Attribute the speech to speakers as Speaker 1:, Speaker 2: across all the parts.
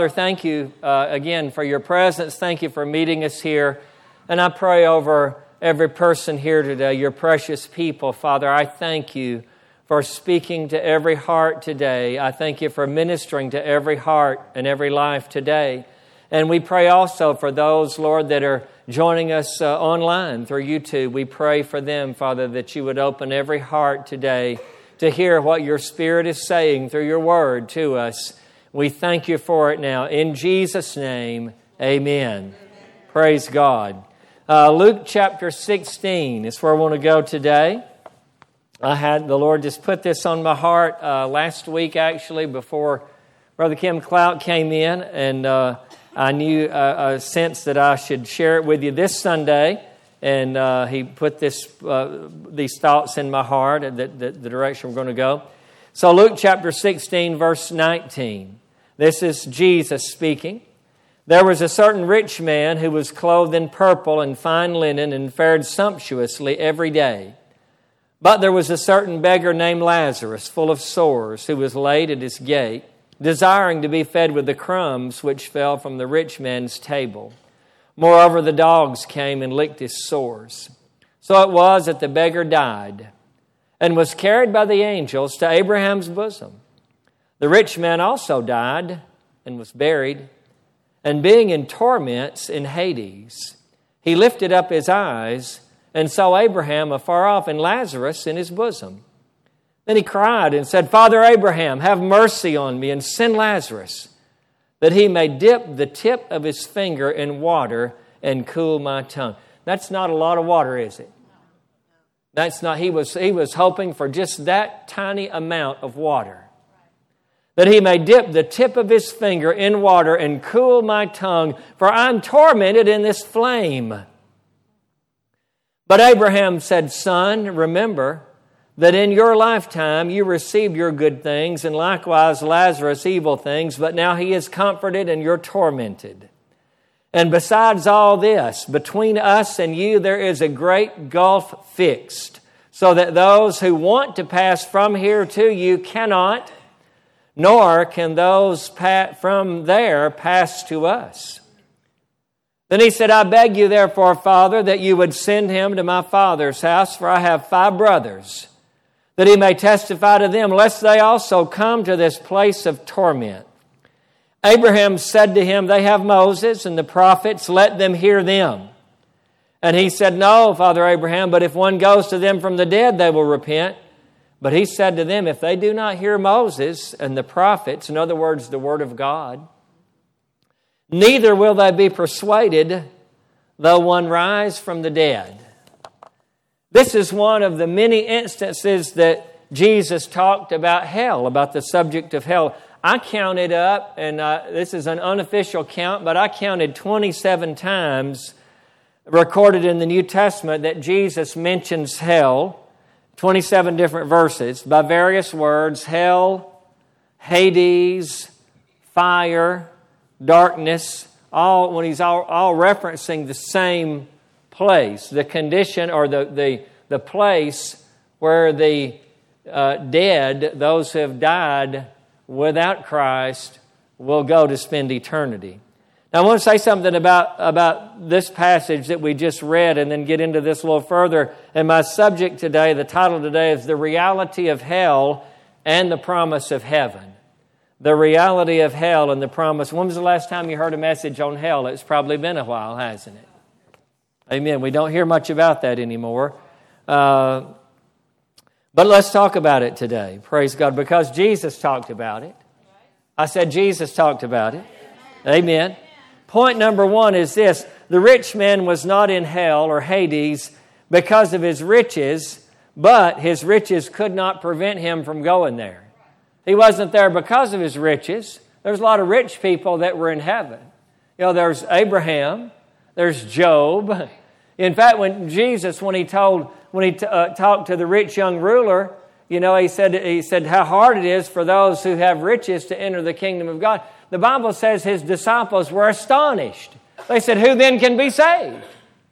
Speaker 1: Father, thank you again for your presence. Thank you for meeting us here. And I pray over every person here today, your precious people. Father, I thank you for speaking to every heart today. I thank you for ministering to every heart and every life today. And we pray also for those, Lord, that are joining us online through YouTube. We pray for them, Father, that you would open every heart today to hear what your Spirit is saying through your word to us. We thank you for it now. In Jesus' name, amen. Praise God. Luke chapter 16 is where I want to go today. I had the Lord just put this on my heart last week, actually, before Brother Kim Clout came in, and I knew a sense that I should share it with you this Sunday, and he put these thoughts in my heart, the direction we're going to go. So Luke chapter 16, verse 19. This is Jesus speaking. There was a certain rich man who was clothed in purple and fine linen and fared sumptuously every day. But there was a certain beggar named Lazarus, full of sores, who was laid at his gate, desiring to be fed with the crumbs which fell from the rich man's table. Moreover, the dogs came and licked his sores. So it was that the beggar died and was carried by the angels to Abraham's bosom. The rich man also died and was buried, and being in torments in Hades, he lifted up his eyes and saw Abraham afar off and Lazarus in his bosom. Then he cried and said, Father Abraham, have mercy on me and send Lazarus, that he may dip the tip of his finger in water and cool my tongue. That's not a lot of water, is it? That's not. He was hoping for just that tiny amount of water. That he may dip the tip of his finger in water and cool my tongue, for I'm tormented in this flame. But Abraham said, Son, remember that in your lifetime you received your good things, and likewise Lazarus evil things, but now he is comforted and you're tormented. And besides all this, between us and you there is a great gulf fixed, so that those who want to pass from here to you cannot, nor can those from there pass to us. Then he said, I beg you therefore, Father, that you would send him to my father's house, for I have 5 brothers, that he may testify to them, lest they also come to this place of torment. Abraham said to him, They have Moses and the prophets, let them hear them. And he said, No, Father Abraham, but if one goes to them from the dead, they will repent. But he said to them, If they do not hear Moses and the prophets, in other words, the word of God, neither will they be persuaded, though one rise from the dead. This is one of the many instances that Jesus talked about hell, about the subject of hell. I counted up, and this is an unofficial count, but I counted 27 times recorded in the New Testament that Jesus mentions hell. 27 different verses by various words: hell, Hades, fire, darkness, when he's all referencing the same place, the condition or the place where the dead, those who have died without Christ, will go to spend eternity. Now I want to say something about this passage that we just read and then get into this a little further. And my subject today, the title today, is The Reality of Hell and the Promise of Heaven. The reality of hell and the promise. When was the last time you heard a message on hell? It's probably been a while, hasn't it? Amen. We don't hear much about that anymore. But let's talk about it today. Praise God. Because Jesus talked about it. I said Jesus talked about it. Amen. Point number 1 is this. The rich man was not in hell or Hades because of his riches, but his riches could not prevent him from going there. He wasn't there because of his riches. There's a lot of rich people that were in heaven. You know, there's Abraham, there's Job. In fact, when he talked to the rich young ruler, you know, he said how hard it is for those who have riches to enter the kingdom of God. The Bible says his disciples were astonished. They said, who then can be saved?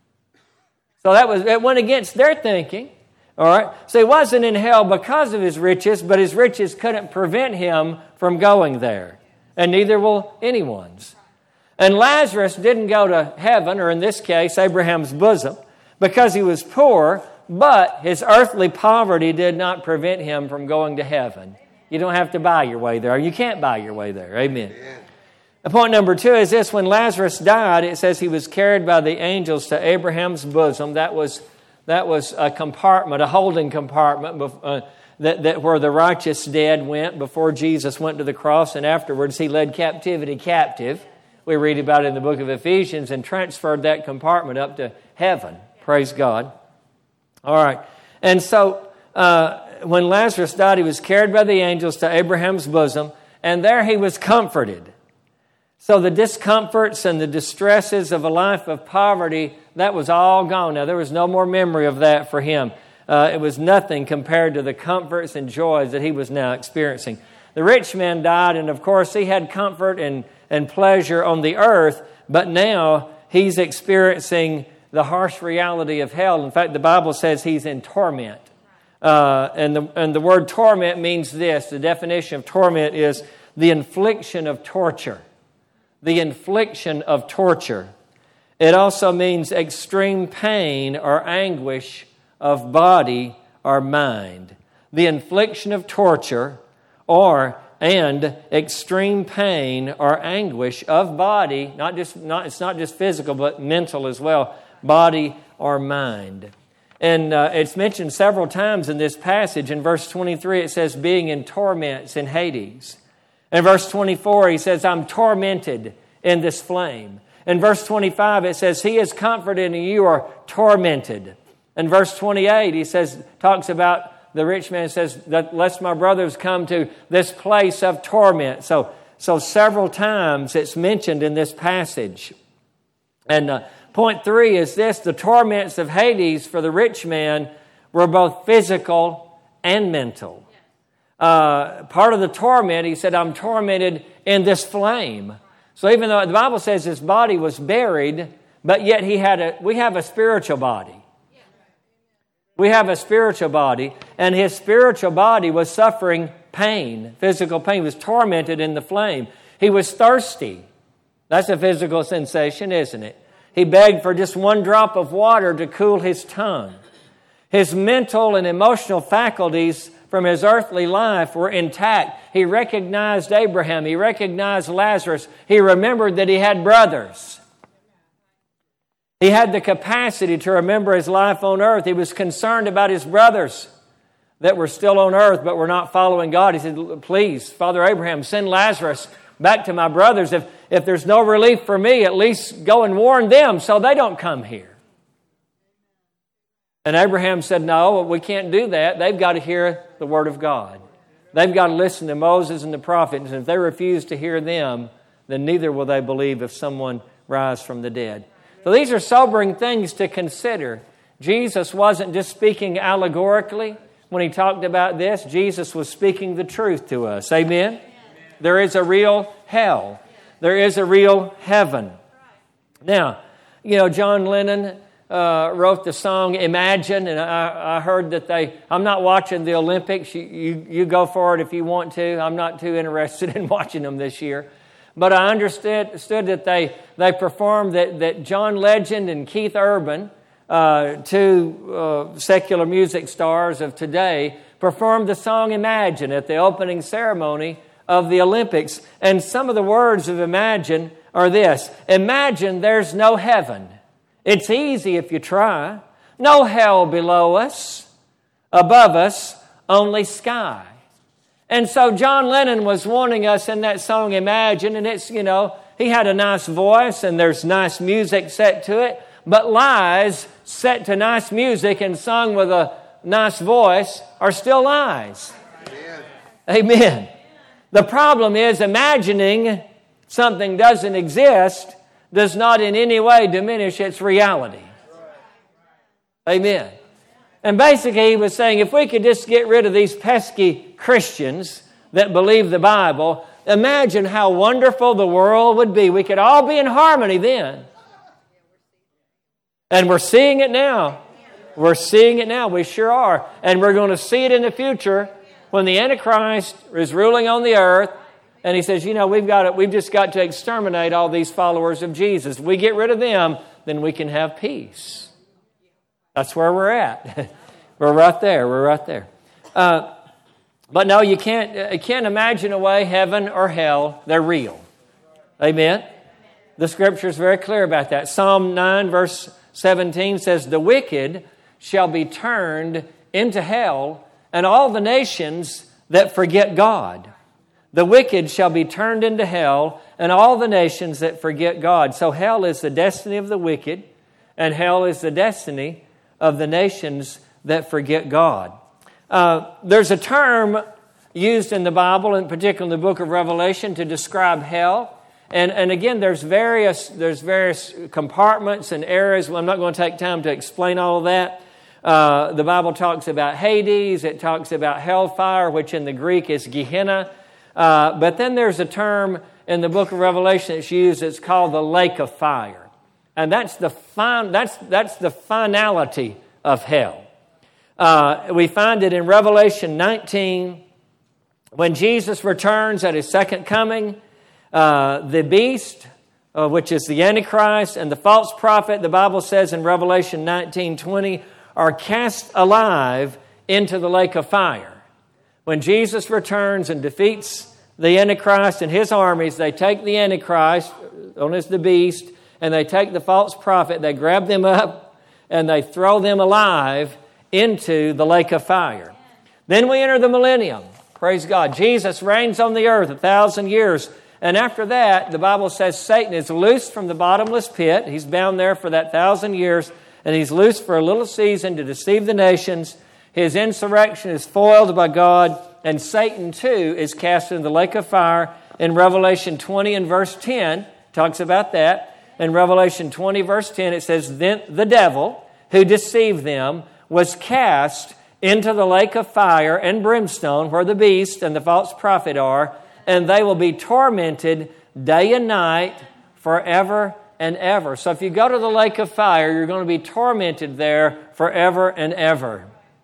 Speaker 1: So it went against their thinking. All right. So he wasn't in hell because of his riches, but his riches couldn't prevent him from going there. and neither will anyone's. And Lazarus didn't go to heaven, or in this case, Abraham's bosom, because he was poor, but his earthly poverty did not prevent him from going to heaven. You don't have to buy your way there. You can't buy your way there. Amen. Point number 2 is this. When Lazarus died, it says he was carried by the angels to Abraham's bosom. That was a compartment, a holding compartment that where the righteous dead went before Jesus went to the cross, and afterwards he led captivity captive. We read about it in the book of Ephesians, and transferred that compartment up to heaven. Praise God. All right. And so when Lazarus died, he was carried by the angels to Abraham's bosom, and there he was comforted. So the discomforts and the distresses of a life of poverty, that was all gone. Now, there was no more memory of that for him. It was nothing compared to the comforts and joys that he was now experiencing. The rich man died, and of course, he had comfort and pleasure on the earth, but now he's experiencing the harsh reality of hell. In fact, the Bible says he's in torment. And the word torment means this. The definition of torment is the infliction of torture. The infliction of torture. It also means extreme pain or anguish of body or mind. The infliction of torture and extreme pain or anguish of body, it's not just physical, but mental as well, body or mind. And it's mentioned several times in this passage. In verse 23, it says, being in torments in Hades. In verse 24, he says, I'm tormented in this flame. In verse 25, it says, he is comforted and you are tormented. In verse 28, he talks about the rich man, says, that lest my brothers come to this place of torment. So several times it's mentioned in this passage. And point 3 is this: the torments of Hades for the rich man were both physical and mental. Part of the torment, he said, I'm tormented in this flame. So even though the Bible says his body was buried, but yet we have a spiritual body. We have a spiritual body, and his spiritual body was suffering pain, physical pain. He was tormented in the flame. He was thirsty. That's a physical sensation, isn't it? He begged for just one drop of water to cool his tongue. His mental and emotional faculties from his earthly life were intact. He recognized Abraham. He recognized Lazarus. He remembered that he had brothers. He had the capacity to remember his life on earth. He was concerned about his brothers that were still on earth but were not following God. He said, please, Father Abraham, send Lazarus back to my brothers. If there's no relief for me, at least go and warn them so they don't come here. And Abraham said, no, we can't do that. They've got to hear the word of God. They've got to listen to Moses and the prophets. And if they refuse to hear them, then neither will they believe if someone rise from the dead. So these are sobering things to consider. Jesus wasn't just speaking allegorically when he talked about this. Jesus was speaking the truth to us. Amen? There is a real hell. There is a real heaven. Now, John Lennon wrote the song Imagine, and I heard that I'm not watching the Olympics. You go for it if you want to. I'm not too interested in watching them this year. But I understood that they performed, that John Legend and Keith Urban, two secular music stars of today, performed the song Imagine at the opening ceremony of the Olympics. And some of the words of Imagine are this: imagine there's no heaven. It's easy if you try. No hell below us. Above us, only sky. And so John Lennon was warning us in that song Imagine, and it's, he had a nice voice and there's nice music set to it, but lies set to nice music and sung with a nice voice are still lies. Amen. The problem is imagining something doesn't exist does not in any way diminish its reality. Amen. And basically he was saying, if we could just get rid of these pesky Christians that believe the Bible, imagine how wonderful the world would be. We could all be in harmony then. And we're seeing it now. We're seeing it now. We sure are. And we're going to see it in the future when the Antichrist is ruling on the earth And he says, we've just got to exterminate all these followers of Jesus. If we get rid of them, then we can have peace. That's where we're at. We're right there. But no, you can't imagine away heaven or hell. They're real. Amen? The Scripture is very clear about that. Psalm 9, verse 17 says, "The wicked shall be turned into hell, and all the nations that forget God." The wicked shall be turned into hell, and all the nations that forget God. So hell is the destiny of the wicked, and hell is the destiny of the nations that forget God. There's a term used in the Bible, in particular in the book of Revelation, to describe hell. And again, there's various compartments and areas. Well, I'm not going to take time to explain all of that. The Bible talks about Hades. It talks about hellfire, which in the Greek is Gehenna. But then there's a term in the book of Revelation that's used. It's called the lake of fire, and that's the finality of hell. We find it in Revelation 19 when Jesus returns at His second coming. The beast, which is the Antichrist, and the false prophet, the Bible says in Revelation 19:20, are cast alive into the lake of fire. When Jesus returns and defeats the Antichrist and his armies, they take the Antichrist, known as the beast, and they take the false prophet, they grab them up, and they throw them alive into the lake of fire. Then we enter the millennium. Praise God. Jesus reigns on the earth 1,000 years. And after that, the Bible says Satan is loosed from the bottomless pit. He's bound there for that 1,000 years. And he's loosed for a little season to deceive the nations. His insurrection is foiled by God. And Satan, too, is cast into the lake of fire. In Revelation 20 and verse 10, talks about that. In Revelation 20, verse 10, it says, "Then the devil who deceived them was cast into the lake of fire and brimstone, where the beast and the false prophet are, and they will be tormented day and night forever and ever." So if you go to the lake of fire, you're going to be tormented there forever and ever.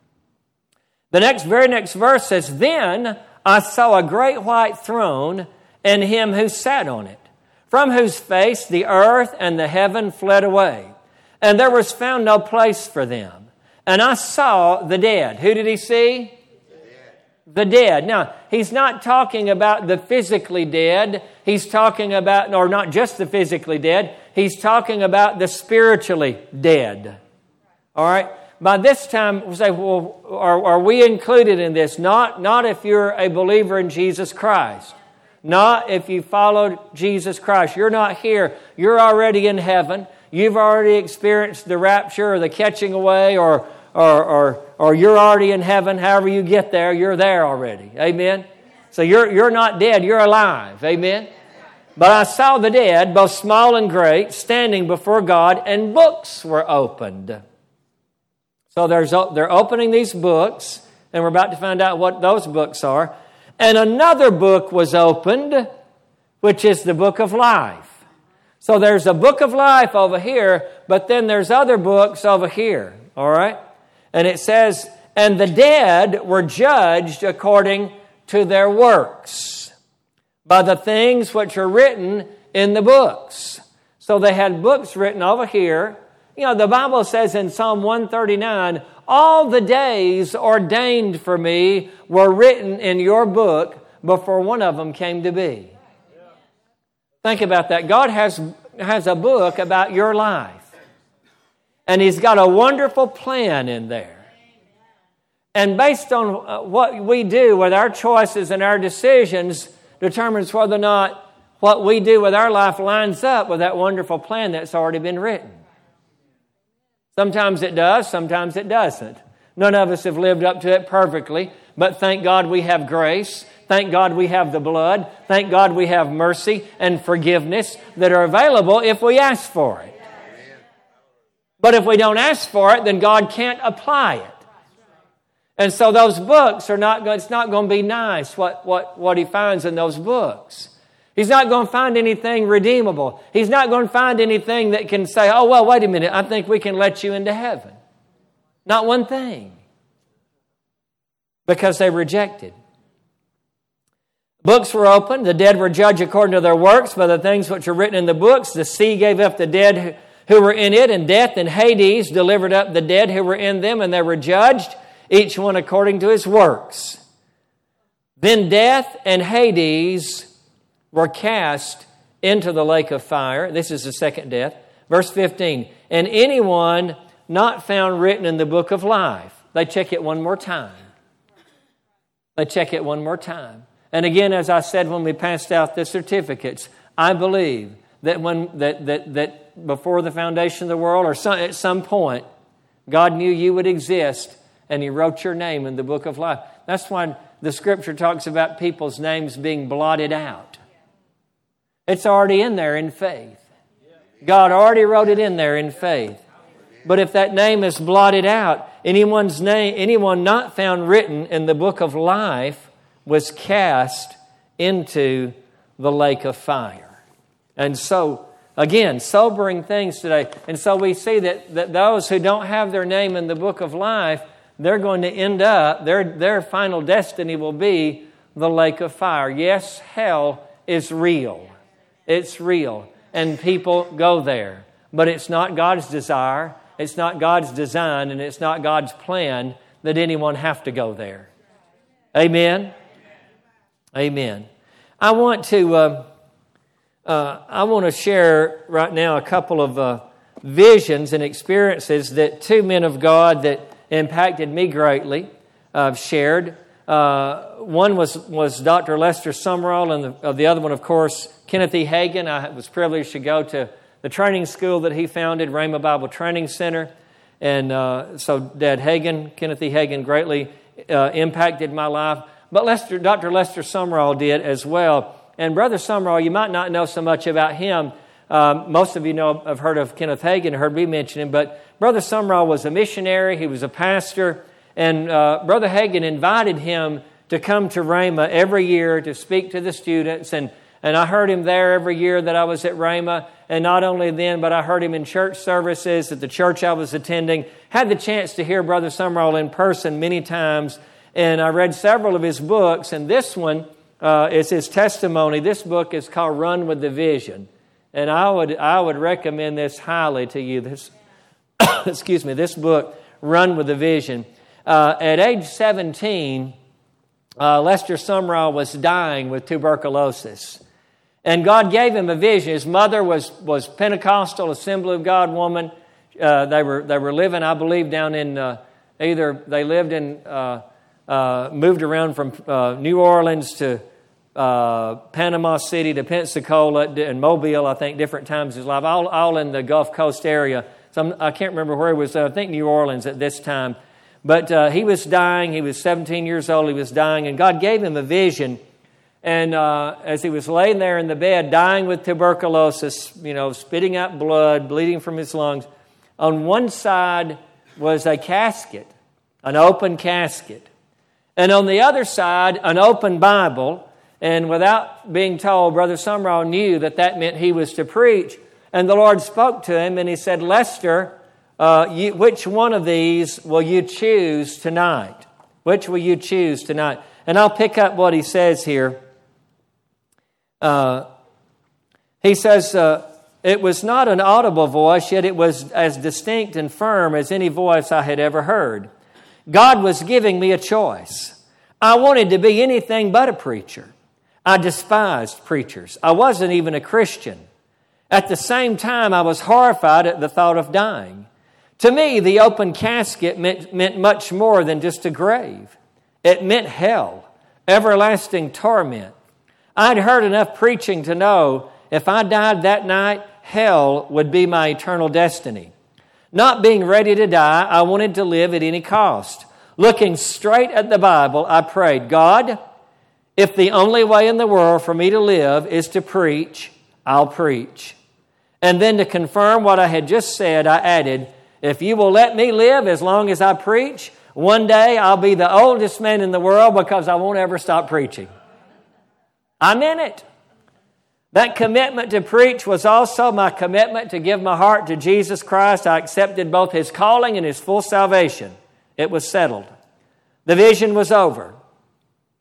Speaker 1: The very next verse says, "Then I saw a great white throne and Him who sat on it, from whose face the earth and the heaven fled away, and there was found no place for them. And I saw the dead." Who did He see? The dead. Now, He's not talking about the physically dead. He's talking about, or not just the physically dead, He's talking about the spiritually dead. All right? By this time, we say, well, are we included in this? Not if you're a believer in Jesus Christ. Not if you followed Jesus Christ. You're not here. You're already in heaven. You've already experienced the rapture or the catching away, or you're already in heaven. However you get there, you're there already. Amen? So you're not dead. You're alive. Amen? "But I saw the dead, both small and great, standing before God, and books were opened." So they're opening these books, and we're about to find out what those books are. "And another book was opened, which is the book of life." So there's a book of life over here, but then there's other books over here. All right? And it says, "And the dead were judged according to their works, by the things which are written in the books." So they had books written over here. The Bible says in Psalm 139, "All the days ordained for me were written in your book before one of them came to be." Think about that. God has a book about your life. And He's got a wonderful plan in there. And based on what we do with our choices and our decisions determines whether or not what we do with our life lines up with that wonderful plan that's already been written. Sometimes it does, sometimes it doesn't. None of us have lived up to it perfectly, but thank God we have grace. Thank God we have the blood. Thank God we have mercy and forgiveness that are available if we ask for it. But if we don't ask for it, then God can't apply it. And so those books are not going, it's not going to be nice what He finds in those books. He's not going to find anything redeemable. He's not going to find anything that can say, "Oh, well, wait a minute, I think we can let you into heaven." Not one thing. Because they rejected. Books were opened. The dead were judged according to their works by the things which are written in the books. The sea gave up the dead who were in it, and death and Hades delivered up the dead who were in them, and they were judged, each one according to his works. Then death and Hades were cast into the lake of fire. This is the second death. Verse 15, and anyone not found written in the book of life. They check it one more time. They check it one more time. And again, as I said when we passed out the certificates, I believe that that before the foundation of the world, or at some point, God knew you would exist, and He wrote your name in the book of life. That's why the Scripture talks about people's names being blotted out. It's already in there in faith. God already wrote it in there in faith. But if that name is blotted out, anyone not found written in the book of life was cast into the lake of fire. And so, again, sobering things today. And so we see that those who don't have their name in the book of life, they're going to end up, their final destiny will be the lake of fire. Yes, hell is real. It's real. And people go there. But it's not God's desire, it's not God's design, and it's not God's plan that anyone have to go there. Amen? Amen. I want to share right now a couple of visions and experiences that two men of God that impacted me greatly shared. One was Dr. Lester Sumrall, and the other one, of course, Kenneth E. Hagin. I was privileged to go to the training school that he founded, Rhema Bible Training Center. And so Dad Hagin, Kenneth E. Hagin, greatly impacted my life. But Dr. Lester Sumrall did as well. And Brother Sumrall, you might not know so much about him. Most of you have heard of Kenneth Hagin, heard me mention him. But Brother Sumrall was a missionary. He was a pastor. And Brother Hagin invited him to come to Rhema every year to speak to the students. And I heard him there every year that I was at Rhema. And not only then, but I heard him in church services at the church I was attending. Had the chance to hear Brother Sumrall in person many times. And I read several of his books. And this one is his testimony. This book is called Run with the Vision. And I would recommend this highly to you. This this book, Run with the Vision. At age 17, Lester Sumrall was dying with tuberculosis. And God gave him a vision. His mother was Pentecostal, Assembly of God woman. They were living, I believe, down in moved around from New Orleans to Panama City to Pensacola and Mobile, I think, different times in his life, all in the Gulf Coast area. So I can't remember where he was. I think New Orleans at this time. But he was dying. He was 17 years old. He was dying. And God gave him a vision. And as he was laying there in the bed, dying with tuberculosis, spitting out blood, bleeding from his lungs, on one side was a casket, an open casket. And on the other side, an open Bible. And without being told, Brother Sumrall knew that meant he was to preach. And the Lord spoke to him and He said, Lester, which one of these will you choose tonight? Which will you choose tonight? And I'll pick up what he says here. He says, it was not an audible voice, yet it was as distinct and firm as any voice I had ever heard. God was giving me a choice. I wanted to be anything but a preacher. I despised preachers. I wasn't even a Christian. At the same time, I was horrified at the thought of dying. To me, the open casket meant much more than just a grave. It meant hell, everlasting torment. I'd heard enough preaching to know if I died that night, hell would be my eternal destiny. Not being ready to die, I wanted to live at any cost. Looking straight at the Bible, I prayed, God, if the only way in the world for me to live is to preach, I'll preach. And then to confirm what I had just said, I added, if you will let me live as long as I preach, one day I'll be the oldest man in the world because I won't ever stop preaching. I'm in it. That commitment to preach was also my commitment to give my heart to Jesus Christ. I accepted both His calling and His full salvation. It was settled. The vision was over.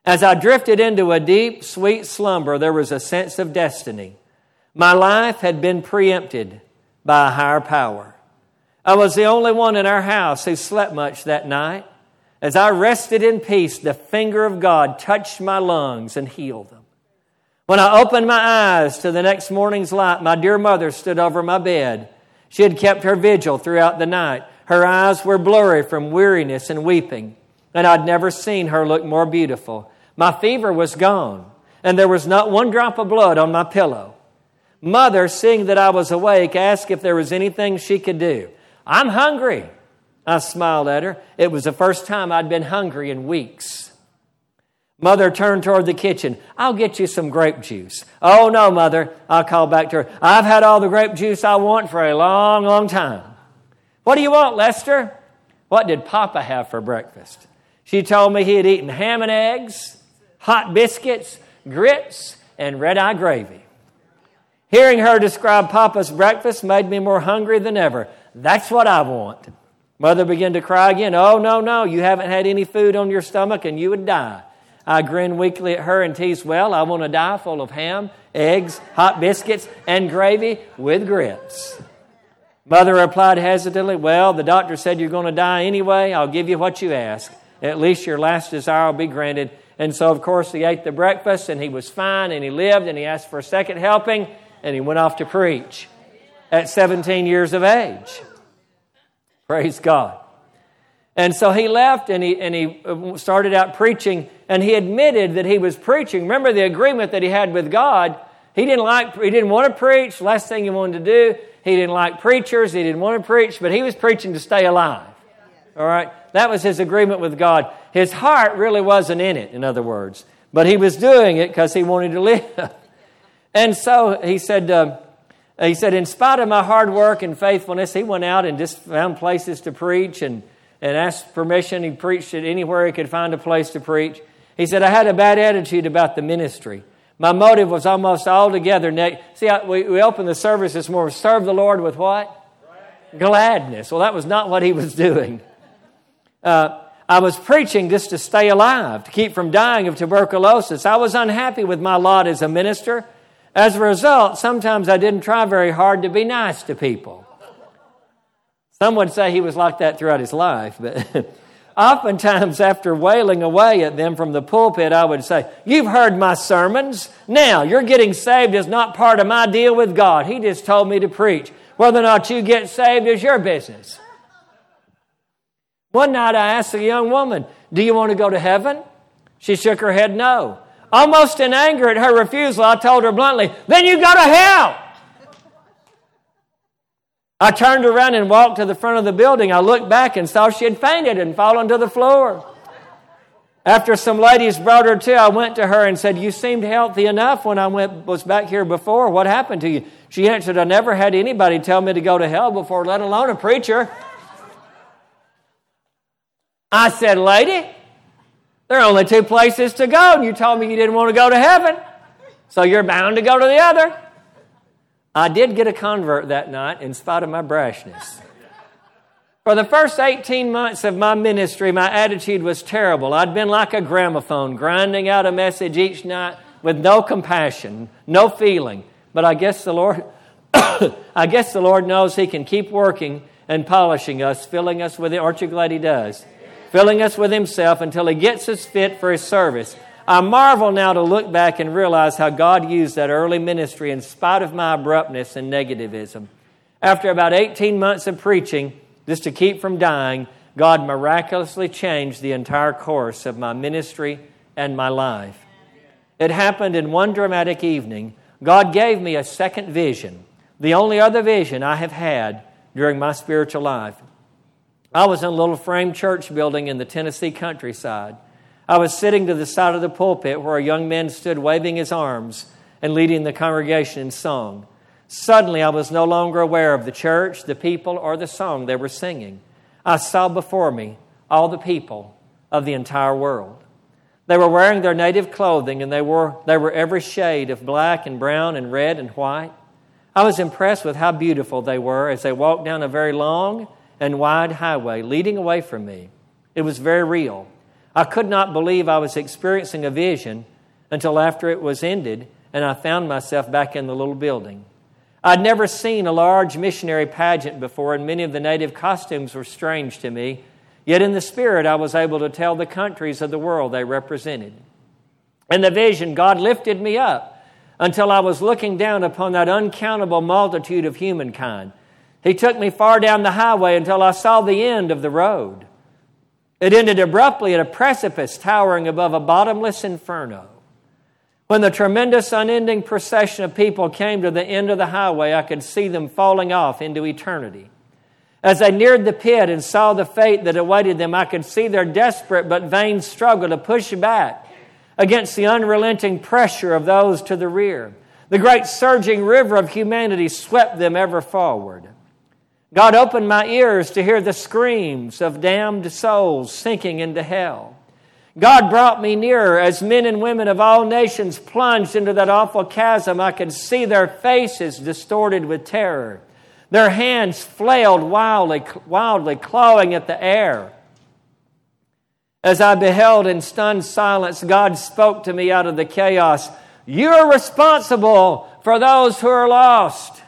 Speaker 1: As I drifted into a deep, sweet slumber, there was a sense of destiny. My life had been preempted by a higher power. I was the only one in our house who slept much that night. As I rested in peace, the finger of God touched my lungs and healed them. When I opened my eyes to the next morning's light, my dear mother stood over my bed. She had kept her vigil throughout the night. Her eyes were blurry from weariness and weeping, and I'd never seen her look more beautiful. My fever was gone, and there was not one drop of blood on my pillow. Mother, seeing that I was awake, asked if there was anything she could do. "I'm hungry." I smiled at her. It was the first time I'd been hungry in weeks. Mother turned toward the kitchen. "I'll get you some grape juice." "Oh, no, Mother," I called back to her. "I've had all the grape juice I want for a long, long time." "What do you want, Lester?" "What did Papa have for breakfast?" She told me he had eaten ham and eggs, hot biscuits, grits, and red-eye gravy. Hearing her describe Papa's breakfast made me more hungry than ever. "That's what I want." Mother began to cry again. "Oh, no, you haven't had any food on your stomach and you would die." I grinned weakly at her and teased, "Well, I want to die full of ham, eggs, hot biscuits, and gravy with grits." Mother replied hesitantly, "Well, the doctor said you're going to die anyway. I'll give you what you ask. At least your last desire will be granted." And so, of course, he ate the breakfast and he was fine and he lived and he asked for a second helping and he went off to preach at 17 years of age. Praise God. And so he left and he started out preaching, and he admitted that he was preaching. Remember the agreement that he had with God. He didn't want to preach. Last thing he wanted to do. He didn't like preachers. He didn't want to preach, but he was preaching to stay alive. All right? That was his agreement with God. His heart really wasn't in it, in other words. But he was doing it because he wanted to live. And so he said, in spite of my hard work and faithfulness, he went out and just found places to preach and asked permission. He preached it anywhere he could find a place to preach. He said, "I had a bad attitude about the ministry. My motive was almost altogether negative." See, we opened the service this morning. Serve the Lord with what? Gladness. Well, that was not what he was doing. I was preaching just to stay alive, to keep from dying of tuberculosis. I was unhappy with my lot as a minister. As a result, sometimes I didn't try very hard to be nice to people. Some would say he was like that throughout his life, but oftentimes after wailing away at them from the pulpit, I would say, "You've heard my sermons. Now, your getting saved is not part of my deal with God. He just told me to preach. Whether or not you get saved is your business." One night I asked a young woman, "Do you want to go to heaven?" She shook her head no. Almost in anger at her refusal, I told her bluntly, "Then you go to hell." I turned around and walked to the front of the building. I looked back and saw she had fainted and fallen to the floor. After some ladies brought her to, I went to her and said, "You seemed healthy enough when I was back here before. What happened to you?" She answered, "I never had anybody tell me to go to hell before, let alone a preacher." I said, "Lady, there are only two places to go, and you told me you didn't want to go to heaven, so you're bound to go to the other." I did get a convert that night in spite of my brashness. For the first 18 months of my ministry, my attitude was terrible. I'd been like a gramophone, grinding out a message each night with no compassion, no feeling. But I guess the Lord knows He can keep working and polishing us, filling us with it. Aren't you glad He does? Filling us with Himself until He gets us fit for His service. I marvel now to look back and realize how God used that early ministry in spite of my abruptness and negativism. After about 18 months of preaching, just to keep from dying, God miraculously changed the entire course of my ministry and my life. It happened in one dramatic evening. God gave me a second vision, the only other vision I have had during my spiritual life. I was in a little frame church building in the Tennessee countryside. I was sitting to the side of the pulpit where a young man stood waving his arms and leading the congregation in song. Suddenly, I was no longer aware of the church, the people, or the song they were singing. I saw before me all the people of the entire world. They were wearing their native clothing, and they were every shade of black and brown and red and white. I was impressed with how beautiful they were as they walked down a very long and wide highway leading away from me. It was very real. I could not believe I was experiencing a vision until after it was ended and I found myself back in the little building. I'd never seen a large missionary pageant before, and many of the native costumes were strange to me. Yet in the Spirit, I was able to tell the countries of the world they represented. In the vision, God lifted me up until I was looking down upon that uncountable multitude of humankind. He took me far down the highway until I saw the end of the road. It ended abruptly at a precipice towering above a bottomless inferno. When the tremendous unending procession of people came to the end of the highway, I could see them falling off into eternity. As they neared the pit and saw the fate that awaited them, I could see their desperate but vain struggle to push back against the unrelenting pressure of those to the rear. The great surging river of humanity swept them ever forward. God opened my ears to hear the screams of damned souls sinking into hell. God brought me nearer as men and women of all nations plunged into that awful chasm. I could see their faces distorted with terror. Their hands flailed wildly, clawing at the air. As I beheld in stunned silence, God spoke to me out of the chaos. You are responsible for those who are lost.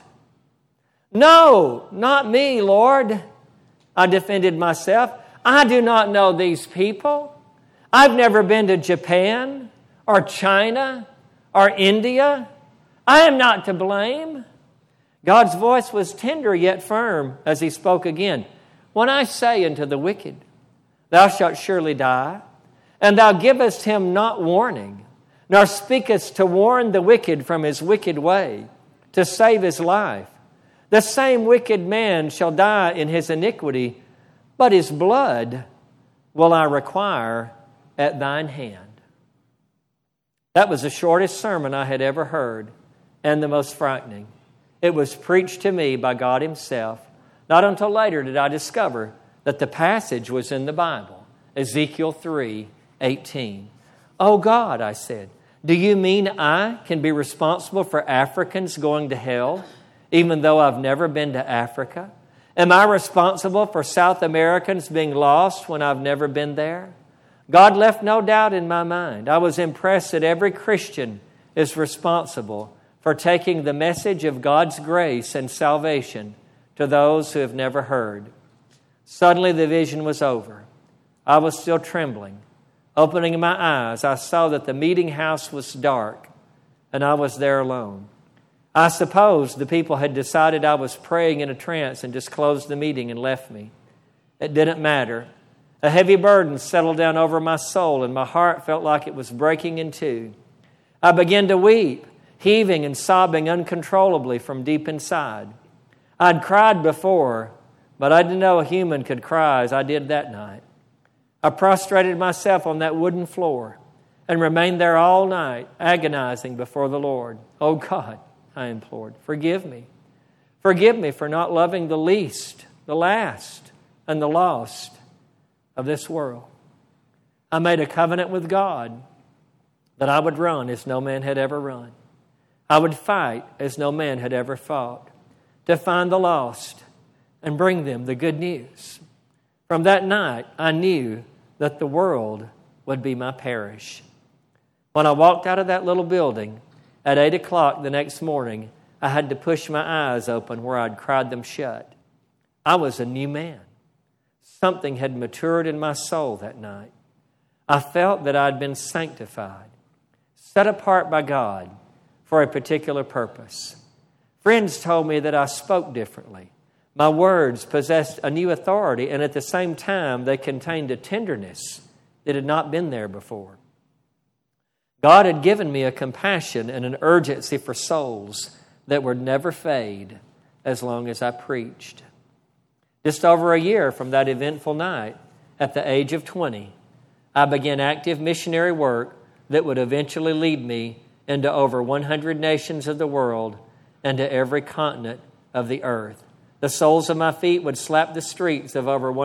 Speaker 1: No, not me, Lord. I defended myself. I do not know these people. I've never been to Japan or China or India. I am not to blame. God's voice was tender yet firm as He spoke again. When I say unto the wicked, thou shalt surely die, and thou givest him not warning, nor speakest to warn the wicked from his wicked way, to save his life, the same wicked man shall die in his iniquity, but his blood will I require at thine hand. That was the shortest sermon I had ever heard, and the most frightening. It was preached to me by God Himself. Not until later did I discover that the passage was in the Bible, Ezekiel 3:18. Oh God, I said, do you mean I can be responsible for Africans going to hell, even though I've never been to Africa? Am I responsible for South Americans being lost when I've never been there? God left no doubt in my mind. I was impressed that every Christian is responsible for taking the message of God's grace and salvation to those who have never heard. Suddenly the vision was over. I was still trembling. Opening my eyes, I saw that the meeting house was dark, and I was there alone. I suppose the people had decided I was praying in a trance and just closed the meeting and left me. It didn't matter. A heavy burden settled down over my soul, and my heart felt like it was breaking in two. I began to weep, heaving and sobbing uncontrollably from deep inside. I'd cried before, but I didn't know a human could cry as I did that night. I prostrated myself on that wooden floor and remained there all night, agonizing before the Lord. Oh God, I implored, forgive me. Forgive me for not loving the least, the last, and the lost of this world. I made a covenant with God that I would run as no man had ever run. I would fight as no man had ever fought, to find the lost and bring them the good news. From that night, I knew that the world would be my parish. When I walked out of that little building at 8 o'clock the next morning, I had to push my eyes open where I'd cried them shut. I was a new man. Something had matured in my soul that night. I felt that I'd been sanctified, set apart by God for a particular purpose. Friends told me that I spoke differently. My words possessed a new authority, and at the same time, they contained a tenderness that had not been there before. God had given me a compassion and an urgency for souls that would never fade as long as I preached. Just over a year from that eventful night, at the age of 20, I began active missionary work that would eventually lead me into over 100 nations of the world and to every continent of the earth. The soles of my feet would slap the streets of over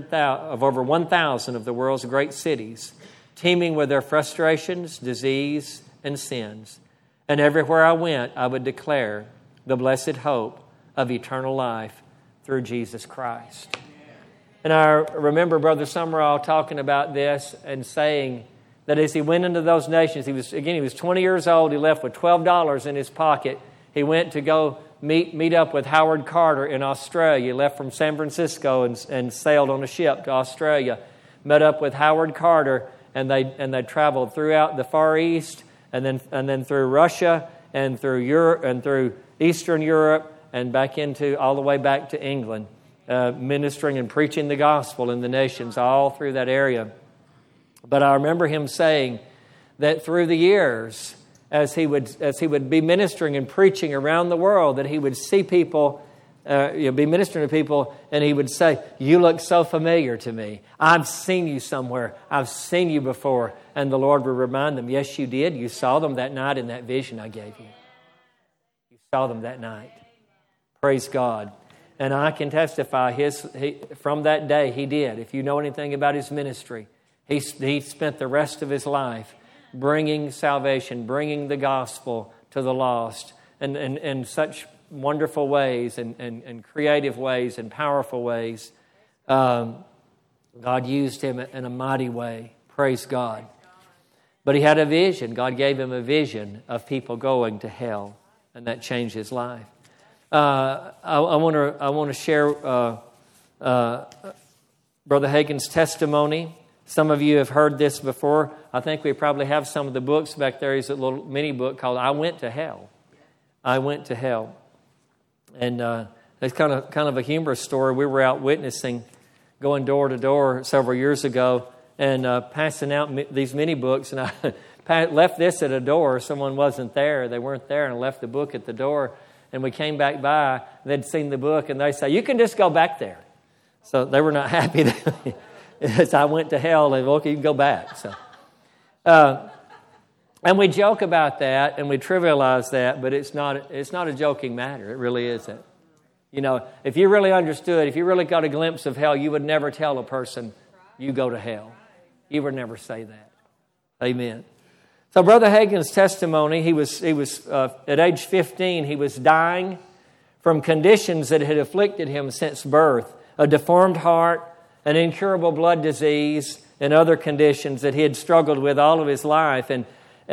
Speaker 1: 1,000 of the world's great cities, teeming with their frustrations, disease, and sins. And everywhere I went, I would declare the blessed hope of eternal life through Jesus Christ. And I remember Brother Summerall talking about this and saying that as he went into those nations, he was 20 years old. He left with $12 in his pocket. He went to go meet up with Howard Carter in Australia. He left from San Francisco and sailed on a ship to Australia. Met up with Howard Carter, and they traveled throughout the Far East, and then through Russia and through Europe and through Eastern Europe and all the way back to England, ministering and preaching the gospel in the nations all through that area. But I remember him saying that through the years, as he would be ministering and preaching around the world, that he would see people, be ministering to people, and he would say, "You look so familiar to me. I've seen you somewhere. I've seen you before." And the Lord would remind them, "Yes, you did. You saw them that night in that vision I gave you. You saw them that night." Praise God. And I can testify from that day he did. If you know anything about his ministry, he spent the rest of his life bringing salvation, bringing the gospel to the lost, and in such wonderful ways and creative ways and powerful ways. God used him in a mighty way. Praise God. But he had a vision. God gave him a vision of people going to hell, and that changed his life. I want to share Brother Hagin's testimony. Some of you have heard this before. I think we probably have some of the books back there. He's a little mini book called "I Went to Hell." I went to hell, and it's kind of a humorous story. We were out witnessing, going door to door several years ago, and passing out these mini books. And I left this at a door. Someone wasn't there; they weren't there, and I left the book at the door. And we came back by. They'd seen the book, and they say, "You can just go back there." So they were not happy that as I went to hell, they okay, you can go back. So, and we joke about that and we trivialize that, but it's not a joking matter. It really isn't. You know, if you really understood, if you really got a glimpse of hell, you would never tell a person you go to hell. You would never say that. Amen. So Brother Hagin's testimony, he was at age 15, he was dying from conditions that had afflicted him since birth: a deformed heart, an incurable blood disease, and other conditions that he had struggled with all of his life. And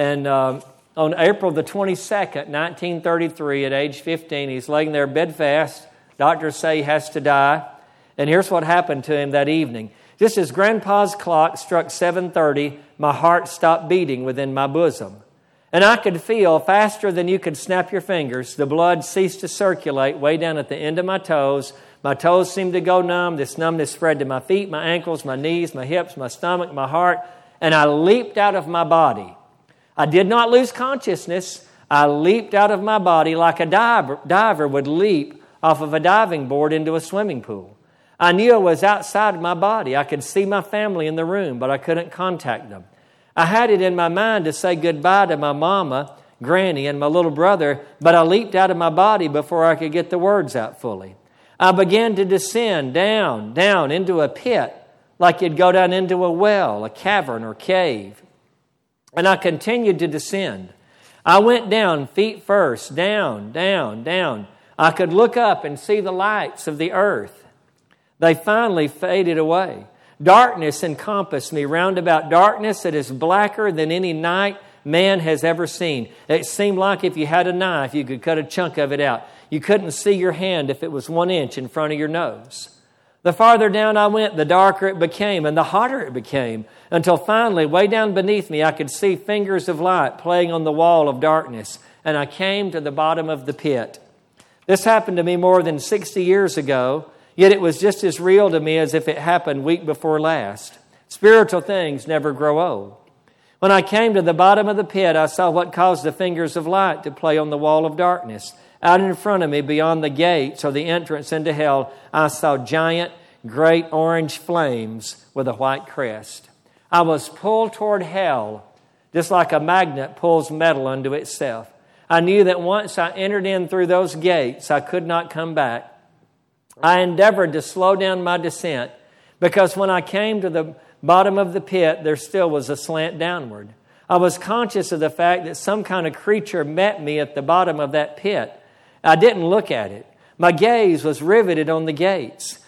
Speaker 1: on April the 22nd, 1933, at age 15, he's laying there bedfast. Doctors say he has to die. And here's what happened to him that evening. Just as Grandpa's clock struck 7:30, my heart stopped beating within my bosom. And I could feel, faster than you could snap your fingers, the blood ceased to circulate way down at the end of my toes. My toes seemed to go numb. This numbness spread to my feet, my ankles, my knees, my hips, my stomach, my heart. And I leaped out of my body. I did not lose consciousness. I leaped out of my body like a diver would leap off of a diving board into a swimming pool. I knew I was outside my body. I could see my family in the room, but I couldn't contact them. I had it in my mind to say goodbye to my mama, Granny, and my little brother, but I leaped out of my body before I could get the words out fully. I began to descend down into a pit, like you'd go down into a well, a cavern or cave. And I continued to descend. I went down feet first, down. I could look up and see the lights of the earth. They finally faded away. Darkness encompassed me, round about darkness that is blacker than any night man has ever seen. It seemed like if you had a knife, you could cut a chunk of it out. You couldn't see your hand if it was 1 inch in front of your nose. The farther down I went, the darker it became and the hotter it became, until finally, way down beneath me, I could see fingers of light playing on the wall of darkness, and I came to the bottom of the pit. This happened to me more than 60 years ago, yet it was just as real to me as if it happened week before last. Spiritual things never grow old. When I came to the bottom of the pit, I saw what caused the fingers of light to play on the wall of darkness. Out in front of me, beyond the gates or the entrance into hell, I saw giant, great orange flames with a white crest. I was pulled toward hell, just like a magnet pulls metal unto itself. I knew that once I entered in through those gates, I could not come back. I endeavored to slow down my descent, because when I came to the bottom of the pit, there still was a slant downward. I was conscious of the fact that some kind of creature met me at the bottom of that pit. I didn't look at it. My gaze was riveted on the gates.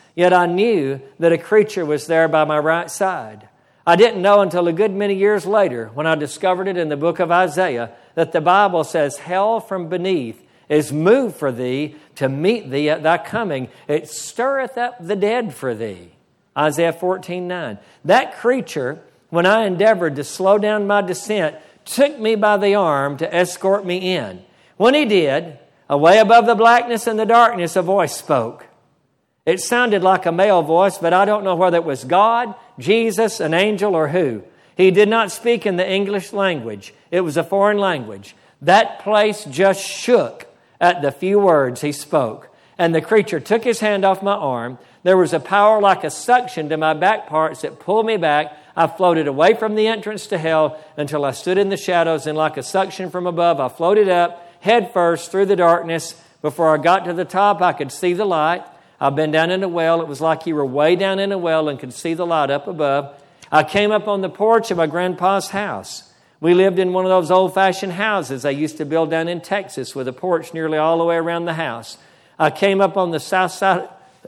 Speaker 1: yet I knew that a creature was there by my right side. I didn't know until a good many years later, when I discovered it in the book of Isaiah, that the Bible says, hell from beneath is moved for thee to meet thee at thy coming. It stirreth up the dead for thee. Isaiah 14:9. That creature, when I endeavored to slow down my descent, took me by the arm to escort me in. When he did, away above the blackness and the darkness, a voice spoke. It sounded like a male voice, but I don't know whether it was God, Jesus, an angel, or who. He did not speak in the English language. It was a foreign language. That place just shook at the few words he spoke. And the creature took his hand off my arm. There was a power like a suction to my back parts that pulled me back. I floated away from the entrance to hell until I stood in the shadows, and like a suction from above, I floated up head first through the darkness. Before I got to the top, I could see the light. I've been down in a well. It was like you were way down in a well and could see the light up above. I came up on the porch of my grandpa's house. We lived in one of those old-fashioned houses they used to build down in Texas with a porch nearly all the way around the house. I came up on the south side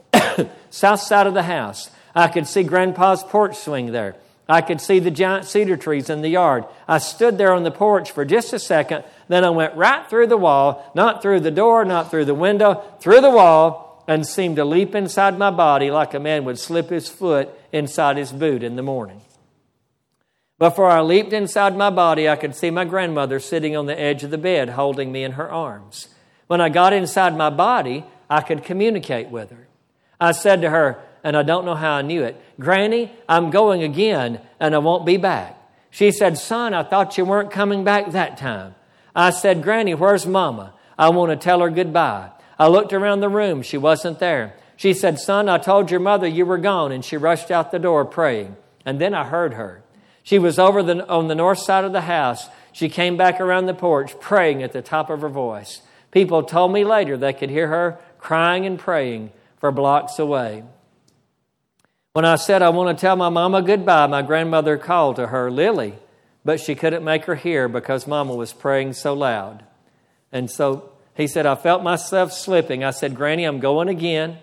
Speaker 1: of the house. I could see Grandpa's porch swing there. I could see the giant cedar trees in the yard. I stood there on the porch for just a second. Then I went right through the wall, not through the door, not through the window, through the wall, and seemed to leap inside my body like a man would slip his foot inside his boot in the morning. Before I leaped inside my body, I could see my grandmother sitting on the edge of the bed, holding me in her arms. When I got inside my body, I could communicate with her. I said to her, and I don't know how I knew it, "Granny, I'm going again, and I won't be back." She said, "Son, I thought you weren't coming back that time." I said, "Granny, where's Mama? I want to tell her goodbye." I looked around the room. She wasn't there. She said, "Son, I told your mother you were gone," and she rushed out the door praying. And then I heard her. She was over on the north side of the house. She came back around the porch praying at the top of her voice. People told me later they could hear her crying and praying for blocks away. When I said I want to tell my mama goodbye, my grandmother called to her, "Lily," but she couldn't make her hear because Mama was praying so loud. And so he said, I felt myself slipping. I said, "Granny, I'm going again.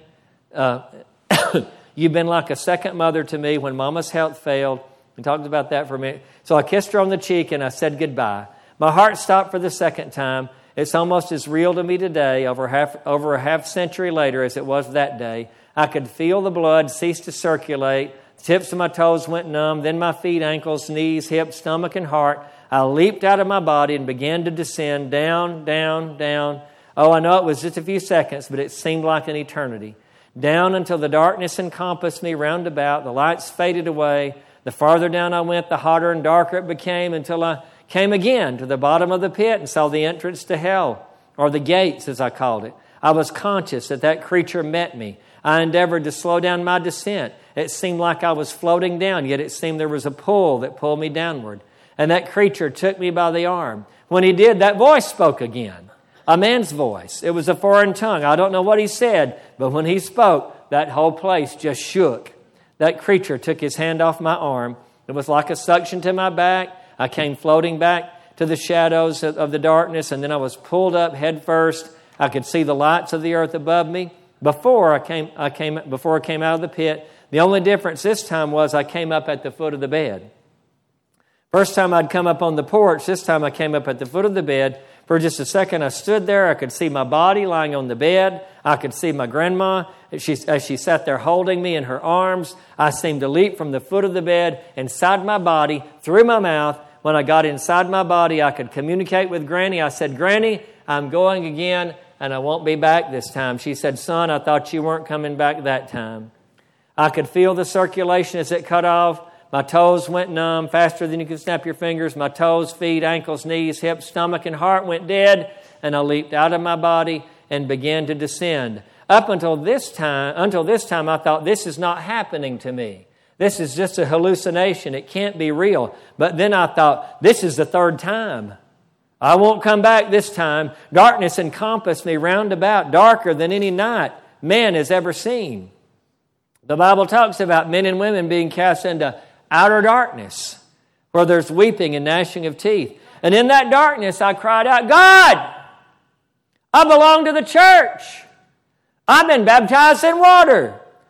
Speaker 1: You've been like a second mother to me when Mama's health failed." We talked about that for a minute. So I kissed her on the cheek and I said goodbye. My heart stopped for the second time. It's almost as real to me today, over a half century later, as it was that day. I could feel the blood cease to circulate. The tips of my toes went numb. Then my feet, ankles, knees, hips, stomach, and heart. I leaped out of my body and began to descend down, down, down. Oh, I know it was just a few seconds, but it seemed like an eternity. Down until the darkness encompassed me round about. The lights faded away. The farther down I went, the hotter and darker it became, until I came again to the bottom of the pit and saw the entrance to hell, or the gates as I called it. I was conscious that creature met me. I endeavored to slow down my descent. It seemed like I was floating down, yet it seemed there was a pull that pulled me downward. And that creature took me by the arm. When he did, that voice spoke again. A man's voice. It was a foreign tongue. I don't know what he said, but when he spoke, that whole place just shook. That creature took his hand off my arm. It was like a suction to my back. I came floating back to the shadows of the darkness, and then I was pulled up head first. I could see the lights of the earth above me. Before I came out of the pit, the only difference this time was I came up at the foot of the bed. First time I'd come up on the porch, this time I came up at the foot of the bed. For just a second I stood there. I could see my body lying on the bed. I could see my grandma as she sat there holding me in her arms. I seemed to leap from the foot of the bed inside my body, through my mouth. When I got inside my body, I could communicate with Granny. I said, "Granny, I'm going again, and I won't be back this time." She said, "Son, I thought you weren't coming back that time." I could feel the circulation as it cut off. My toes went numb faster than you could snap your fingers. My toes, feet, ankles, knees, hips, stomach, and heart went dead, and I leaped out of my body and began to descend. Until this time, I thought, this is not happening to me. This is just a hallucination. It can't be real. But then I thought, this is the third time. I won't come back this time. Darkness encompassed me round about, darker than any night man has ever seen. The Bible talks about men and women being cast into outer darkness, where there's weeping and gnashing of teeth. And in that darkness, I cried out, "God, I belong to the church. I've been baptized in water.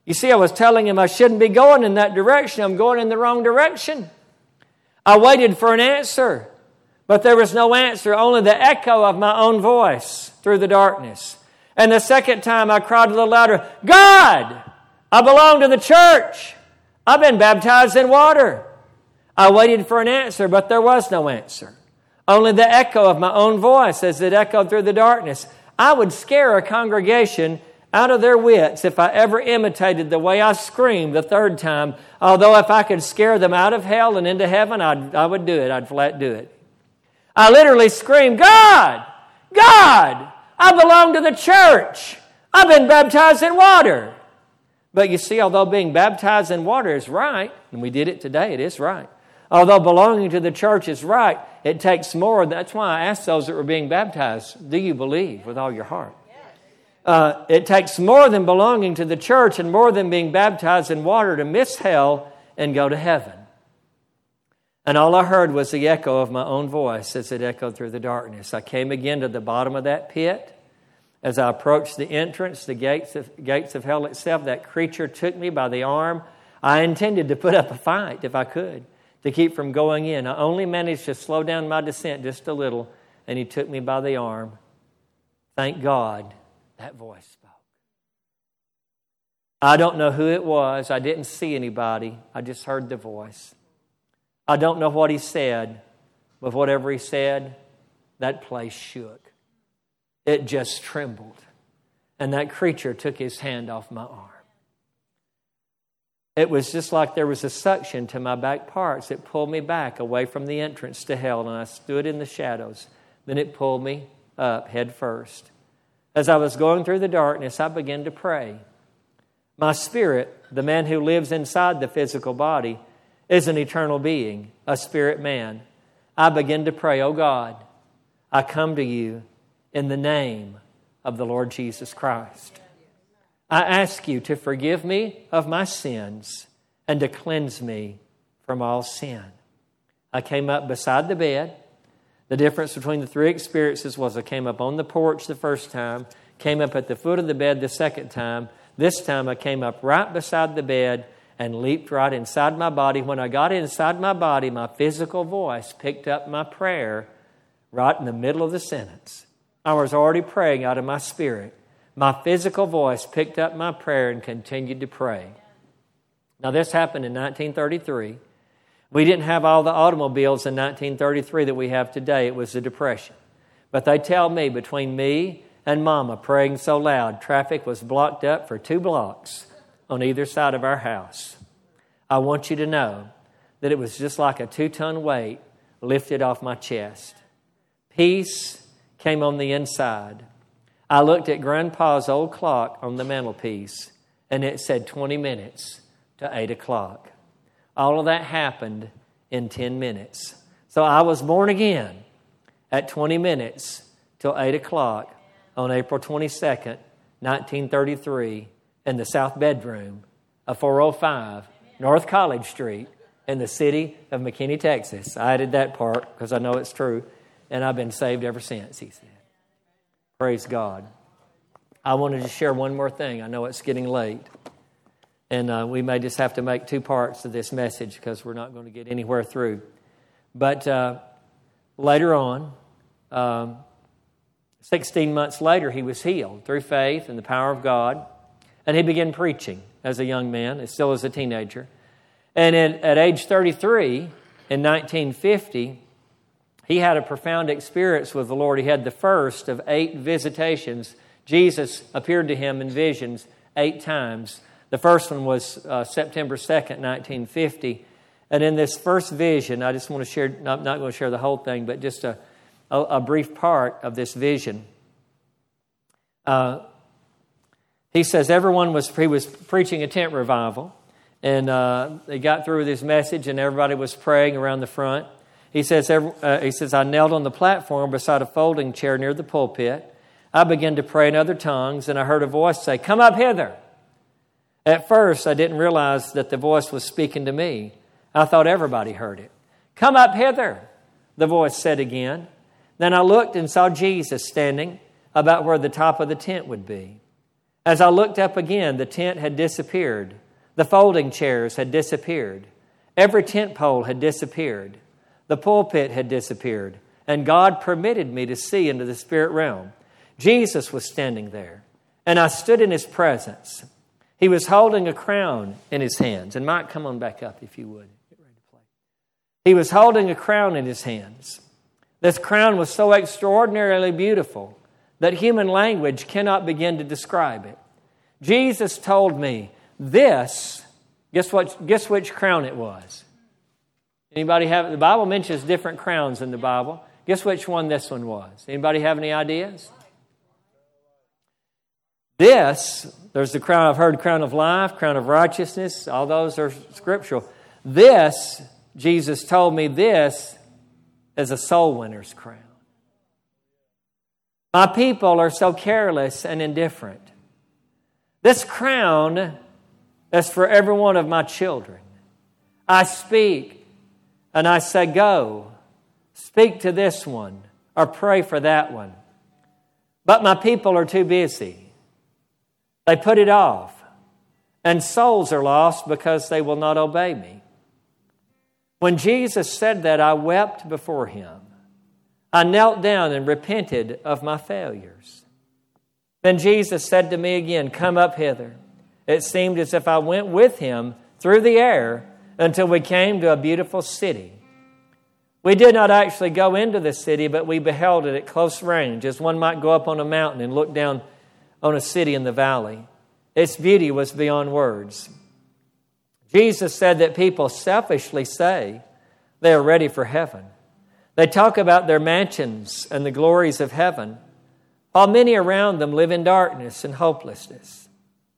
Speaker 1: You see, I was telling him I shouldn't be going in that direction. I'm going in the wrong direction. I waited for an answer, but there was no answer, only the echo of my own voice through the darkness. And the second time I cried a little louder, God, I belong to the church. I've been baptized in water. I waited for an answer, but there was no answer. Only the echo of my own voice as it echoed through the darkness. I would scare a congregation out of their wits if I ever imitated the way I screamed the third time. Although if I could scare them out of hell and into heaven, I would do it. I'd flat do it. I literally screamed, God, God, I belong to the church. I've been baptized in water. But you see, although being baptized in water is right, and we did it today, it is right. Although belonging to the church is right, it takes more. That's why I asked those that were being baptized, do you believe with all your heart? It takes more than belonging to the church and more than being baptized in water to miss hell and go to heaven. And all I heard was the echo of my own voice as it echoed through the darkness. I came again to the bottom of that pit. As I approached the entrance, the gates of hell itself, that creature took me by the arm. I intended to put up a fight if I could, to keep from going in. I only managed to slow down my descent just a little, and he took me by the arm. Thank God that voice spoke. I don't know who it was. I didn't see anybody. I just heard the voice. I don't know what he said, but whatever he said, that place shook. It just trembled. And that creature took his hand off my arm. It was just like there was a suction to my back parts. It pulled me back away from the entrance to hell, and I stood in the shadows. Then it pulled me up head first. As I was going through the darkness, I began to pray. My spirit, the man who lives inside the physical body, is an eternal being, a spirit man. I began to pray, oh God, I come to you in the name of the Lord Jesus Christ. I ask you to forgive me of my sins and to cleanse me from all sin. I came up beside the bed. The difference between the three experiences was I came up on the porch the first time, came up at the foot of the bed the second time. This time I came up right beside the bed and leaped right inside my body. When I got inside my body, my physical voice picked up my prayer right in the middle of the sentence. I was already praying out of my spirit. My physical voice picked up my prayer and continued to pray. Now, this happened in 1933. We didn't have all the automobiles in 1933 that we have today. It was the Depression. But they tell me, between me and Mama praying so loud, traffic was blocked up for 2 blocks on either side of our house. I want you to know that it was just like a 2-ton weight lifted off my chest. Peace came on the inside. I looked at Grandpa's old clock on the mantelpiece, and it said 20 minutes to 8 o'clock. All of that happened in 10 minutes. So I was born again at 20 minutes till 8 o'clock on April 22nd, 1933, in the south bedroom of 405 North College Street in the city of McKinney, Texas. I added that part because I know it's true, and I've been saved ever since, he said. Praise God. I wanted to share one more thing. I know it's getting late. And we may just have to make 2 parts of this message because we're not going to get anywhere through. But later on, 16 months later, he was healed through faith and the power of God. And he began preaching as a young man, and still as a teenager. And at age 33, in 1950, he had a profound experience with the Lord. He had the first of 8 visitations. Jesus appeared to him in visions 8 times. The first one was September 2nd, 1950. And in this first vision, I just want to share, I'm not going to share the whole thing, but just a brief part of this vision. He says he was preaching a tent revival. And they got through with his message, and everybody was praying around the front. He says, I knelt on the platform beside a folding chair near the pulpit. I began to pray in other tongues, and I heard a voice say, "Come up hither." At first, I didn't realize that the voice was speaking to me. I thought everybody heard it. "Come up hither," the voice said again. Then I looked and saw Jesus standing about where the top of the tent would be. As I looked up again, the tent had disappeared. The folding chairs had disappeared. Every tent pole had disappeared. The pulpit had disappeared. And God permitted me to see into the spirit realm. Jesus was standing there, and I stood in His presence. He was holding a crown in His hands. And Mike, come on back up if you would. Get ready to play. He was holding a crown in His hands. This crown was so extraordinarily beautiful that human language cannot begin to describe it. Jesus told me this, guess which crown it was? Anybody have, the Bible mentions different crowns in the Bible. Guess which one this one was? Anybody have any ideas? This, there's the crown, I've heard crown of life, crown of righteousness, all those are scriptural. This, Jesus told me this is a soul winner's crown. My people are so careless and indifferent. This crown is for every one of my children. I speak and I say, go, speak to this one or pray for that one. But my people are too busy. They put it off. And souls are lost because they will not obey me. When Jesus said that, I wept before Him. I knelt down and repented of my failures. Then Jesus said to me again, come up hither. It seemed as if I went with Him through the air until we came to a beautiful city. We did not actually go into the city, but we beheld it at close range, as one might go up on a mountain and look down on a city in the valley. Its beauty was beyond words. Jesus said that people selfishly say they are ready for heaven. They talk about their mansions and the glories of heaven, while many around them live in darkness and hopelessness.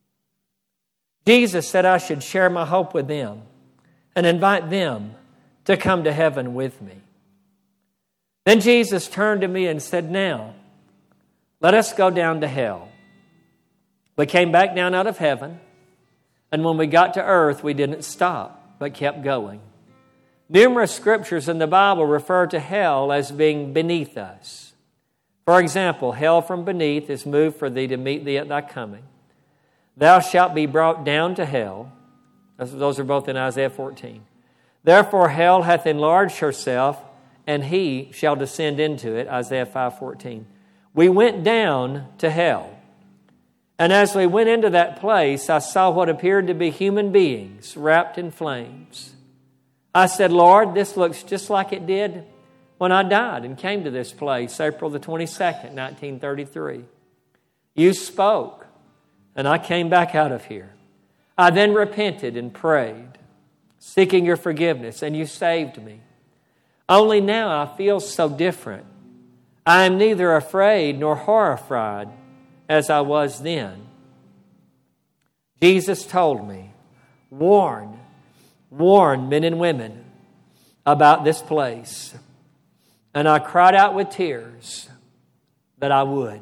Speaker 1: Jesus said I should share my hope with them and invite them to come to heaven with me. Then Jesus turned to me and said, now, let us go down to hell. We came back down out of heaven, and when we got to earth, we didn't stop, but kept going. Numerous scriptures in the Bible refer to hell as being beneath us. For example, hell from beneath is moved for thee to meet thee at thy coming. Thou shalt be brought down to hell. Those are both in Isaiah 14. Therefore hell hath enlarged herself, and he shall descend into it, Isaiah 5:14. We went down to hell. And as we went into that place, I saw what appeared to be human beings wrapped in flames. I said, Lord, this looks just like it did when I died and came to this place, April the 22nd, 1933. You spoke, and I came back out of here. I then repented and prayed, seeking your forgiveness, and you saved me. Only now I feel so different. I am neither afraid nor horrified as I was then. Jesus told me, warn men and women about this place. And I cried out with tears that I would.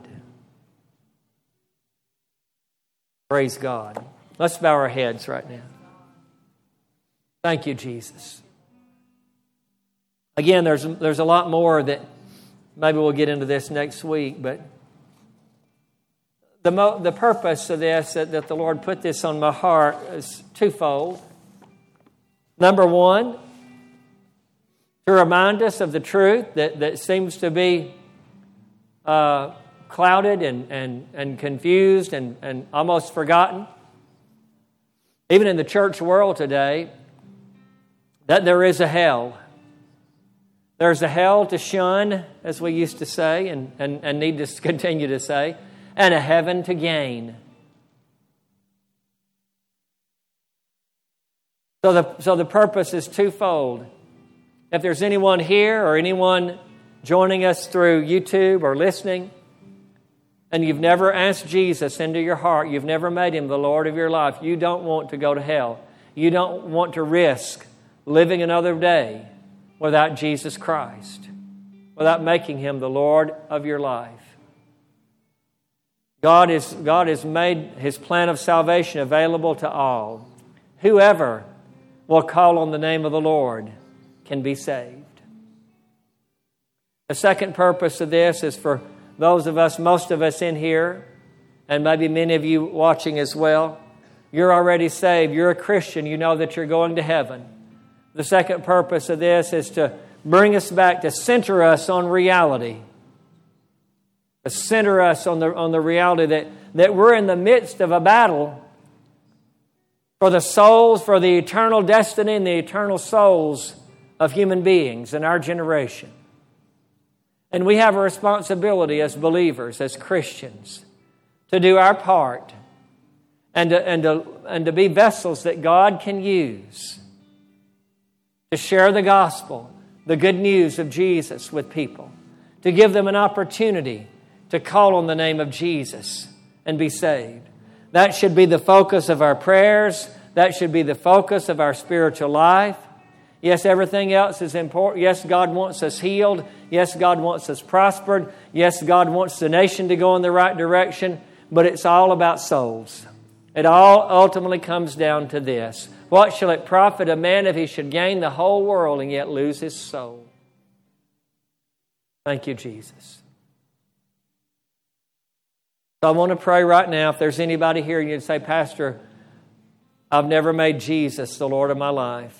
Speaker 1: Praise God. Let's bow our heads right now. Thank you, Jesus. Again, there's a lot more that maybe we'll get into this next week, but the purpose of this, that the Lord put this on my heart, is twofold. Number one, to remind us of the truth that seems to be clouded and confused and almost forgotten, even in the church world today, that there is a hell. There's a hell to shun, as we used to say, and need to continue to say, and a heaven to gain. So the purpose is twofold. If there's anyone here or anyone joining us through YouTube or listening, and you've never asked Jesus into your heart, you've never made Him the Lord of your life, you don't want to go to hell. You don't want to risk living another day without Jesus Christ, without making Him the Lord of your life. God has made His plan of salvation available to all. Whoever will call on the name of the Lord can be saved. The second purpose of this is for those of us, most of us in here, and maybe many of you watching as well, you're already saved. You're a Christian. You know that you're going to heaven. The second purpose of this is to bring us back, to center us on reality. To center us on the reality that we're in the midst of a battle for the souls, for the eternal destiny and the eternal souls of human beings in our generation. And we have a responsibility as believers, as Christians, to do our part and to be vessels that God can use to share the gospel, the good news of Jesus with people, to give them an opportunity to call on the name of Jesus and be saved. That should be the focus of our prayers. That should be the focus of our spiritual life. Yes, everything else is important. Yes, God wants us healed. Yes, God wants us prospered. Yes, God wants the nation to go in the right direction. But it's all about souls. It all ultimately comes down to this. What shall it profit a man if he should gain the whole world and yet lose his soul? Thank you, Jesus. So I want to pray right now. If there's anybody here and you'd say, Pastor, I've never made Jesus the Lord of my life.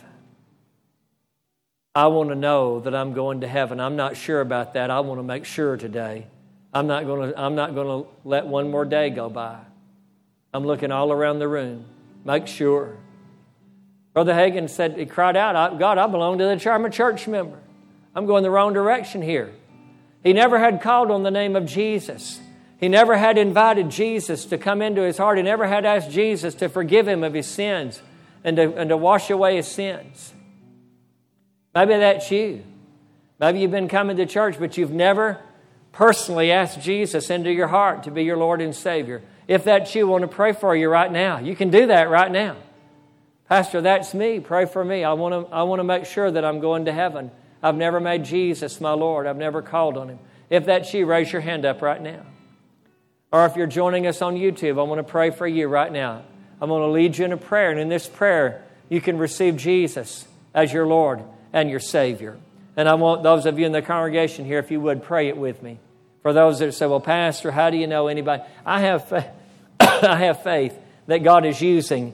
Speaker 1: I want to know that I'm going to heaven. I'm not sure about that. I want to make sure today. I'm not going to let one more day go by. I'm looking all around the room. Make sure. Brother Hagin said, he cried out, God, I belong to the church. I'm a church member. I'm going the wrong direction here. He never had called on the name of Jesus. He never had invited Jesus to come into his heart. He never had asked Jesus to forgive him of his sins and to wash away his sins. Maybe that's you. Maybe you've been coming to church, but you've never personally asked Jesus into your heart to be your Lord and Savior. If that's you, I want to pray for you right now. You can do that right now. Pastor, that's me. Pray for me. I want to make sure that I'm going to heaven. I've never made Jesus my Lord. I've never called on Him. If that's you, raise your hand up right now. Or if you're joining us on YouTube, I want to pray for you right now. I'm going to lead you in a prayer. And in this prayer, you can receive Jesus as your Lord and your Savior. And I want those of you in the congregation here, if you would, pray it with me. For those that say, well, Pastor, how do you know anybody? I have faith that God is using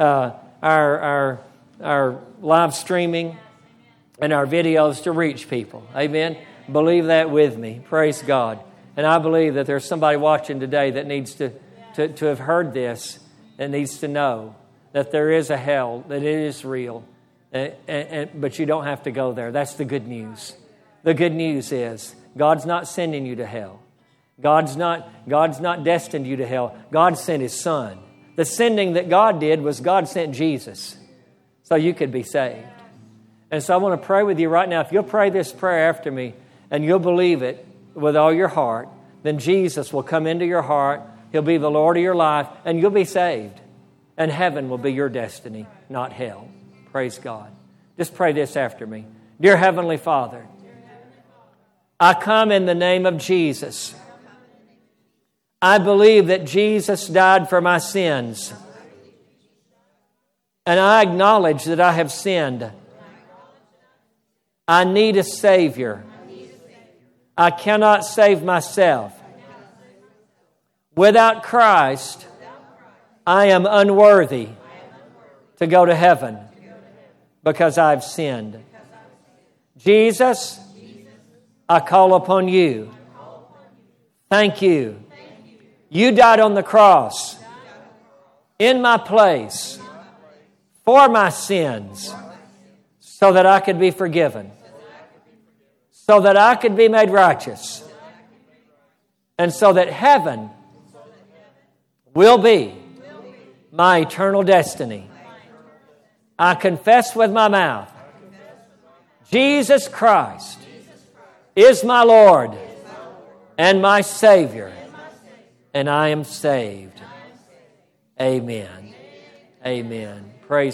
Speaker 1: our live streaming and our videos to reach people. Amen? Believe that with me. Praise God. And I believe that there's somebody watching today that needs to have heard this, that needs to know that there is a hell, that it is real. But you don't have to go there. That's the good news. The good news is God's not sending you to hell. God's not destined you to hell. God sent His Son. The sending that God did was God sent Jesus so you could be saved. And so I want to pray with you right now. If you'll pray this prayer after me and you'll believe it with all your heart, then Jesus will come into your heart. He'll be the Lord of your life and you'll be saved. And heaven will be your destiny, not hell. Praise God. Just pray this after me. Dear Heavenly Father, I come in the name of Jesus. I believe that Jesus died for my sins. And I acknowledge that I have sinned. I need a Savior. I cannot save myself. Without Christ, I am unworthy to go to heaven because I've sinned. Jesus, I call upon you. Thank you. You died on the cross in my place for my sins so that I could be forgiven, so that I could be made righteous, and so that heaven will be my eternal destiny. I confess with my mouth, Jesus Christ is my Lord and my Savior, and I am saved. Amen. Amen. Praise